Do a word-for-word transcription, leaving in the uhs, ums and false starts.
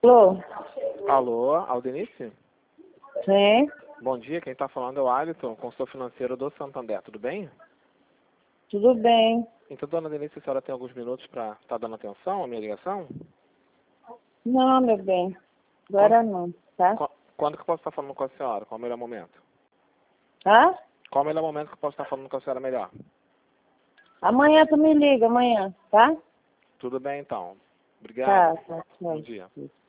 Alô? Alô, Aldenice? Sim, Bom dia, quem está falando é o Alisson, consultor financeiro do Santander, tudo bem? tudo bem. Então, dona Denise, a senhora tem alguns minutos para estar dando atenção à minha ligação? Não, meu bem. Agora não, tá? Qu- Quando que eu posso estar falando com a senhora? Qual é o melhor momento? Hã? Qual é o melhor momento que eu posso estar falando com a senhora melhor? Amanhã tu me liga, amanhã, tá? Tudo bem, então. Tá, Obrigado. tá, Bom tá. dia.